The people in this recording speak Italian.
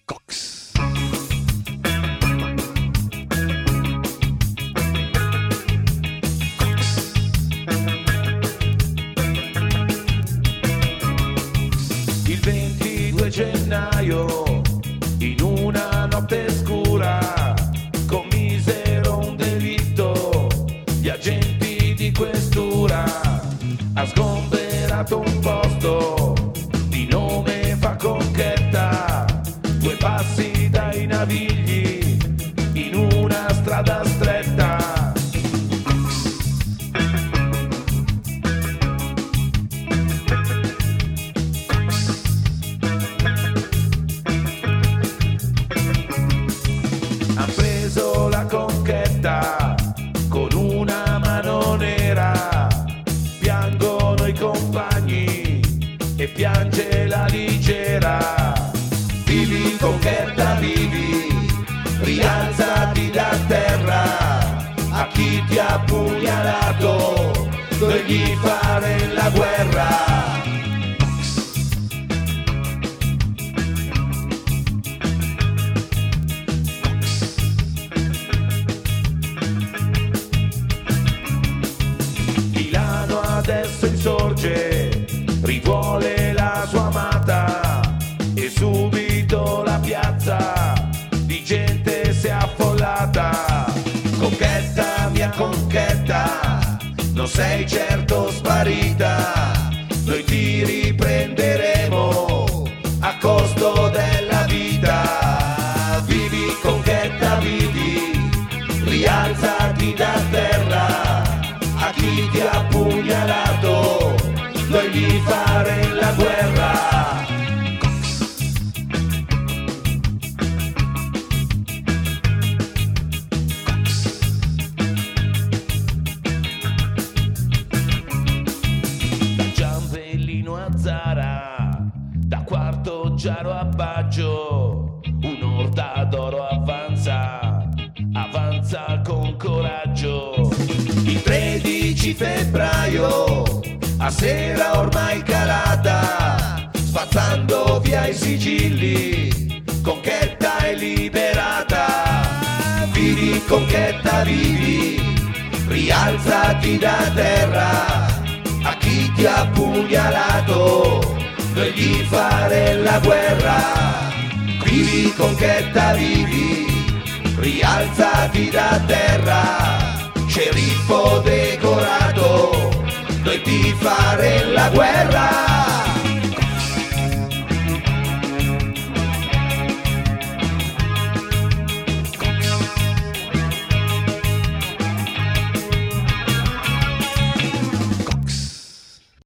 Cox. Il 22 gennaio, in una notte scura, commisero un delitto. Gli agenti di questura ha sgomberato un posto di nome Conchetta, 2 passi dai Navigli, in una strada stretta. Han preso la Conchetta con una mano nera, piangono i compagni e piange la Ligera. Vivi Conchetta, vivi, rialzati da terra, a chi ti ha pugnalato dov'gli fare la guerra. Milano adesso insorge, rivuole la sua amata e subito la piazza di gente si è affollata. Conchetta, mia Conchetta, non sei certo sparita, noi ti riprenderemo a costo della vita. Vivi Conchetta, vivi, rialzati da terra, a chi ti ha pugnalato dov'gli fare la guerra. Da Giambellino a Zara, da Quarto Giaro a Baggio, un'orda d'oro avanza, avanza con coraggio. Il 13 febbraio, a sera ormai calata, spazzando via i sigilli, Conchetta è liberata. Vivi Conchetta, vivi, rialzati da terra, a chi ti ha pugnalato dov'gli fare la guerra. Vivi Conchetta, vivi, rialzati da terra, sceriffo decorato, dov'gli fare la guerra.